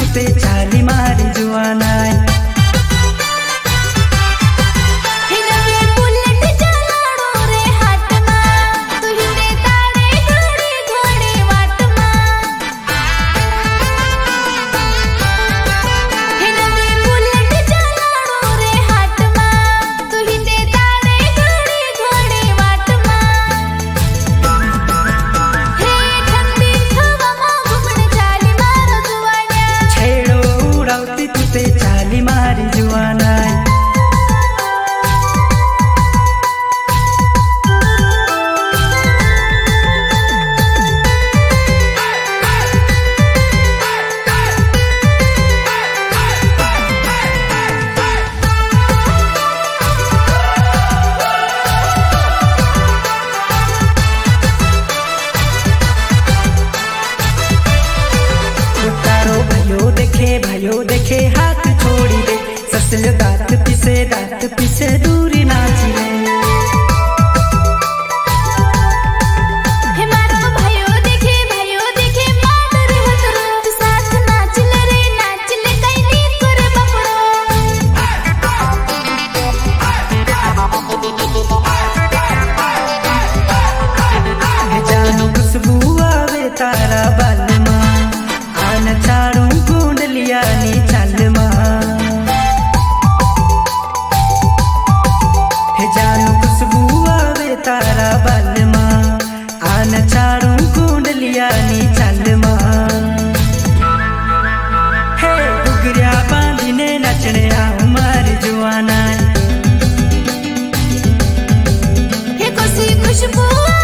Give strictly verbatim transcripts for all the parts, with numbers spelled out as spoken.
ते चाली मारी जुआना ते चाली मारी जुआना भयो देखे भयो देखे हाथ छोड़ी दे ससल दांत पिसे दांत पिसे दूरी नाची ले हे मारो भयो देखे भयो देखे मादर हतरो साथ नाच ले रे नाच ले कई नी करे बपड़ो हे जानू खुशबू आवे तारा बाल मां आन चारू कुंडलिया नी चल मां हे जानू खुशबू आवे तारा बाल मां आन चारू कुंडलिया नी चल मां हे घुघरिया बांधीने नचने आऊं मारी जुआना हे कोसी खुशबू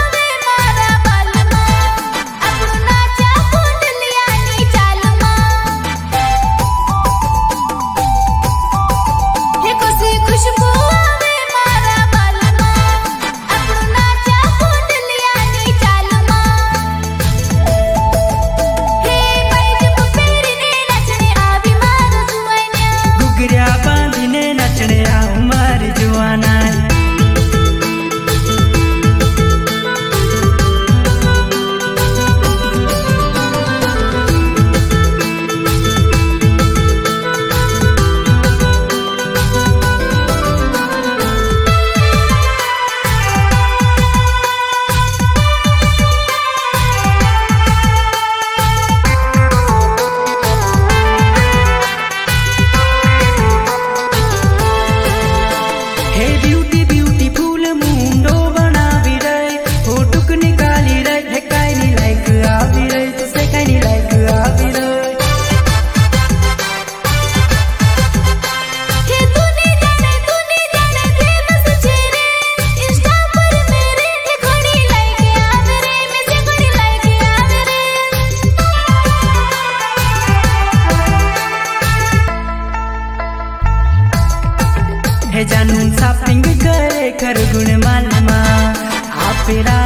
बांधीने नचने आऊं मारी जुआना हे ब्यूटी ब्यूटीफुल मुंडो बना भी रहे फोटुक निकाली रहे है काई नी लाइक आ भी रहे तुसे काई नी लाइक आ भी रहे हे तूने जाने तूने जाने फेमस चेहरे इंस्टा पर मेरे हे घड़ी लाइक आ मेरे में से घड़ी लाइक आ मेरे हे जानू शॉपिंग करे कर गुण मालमा आप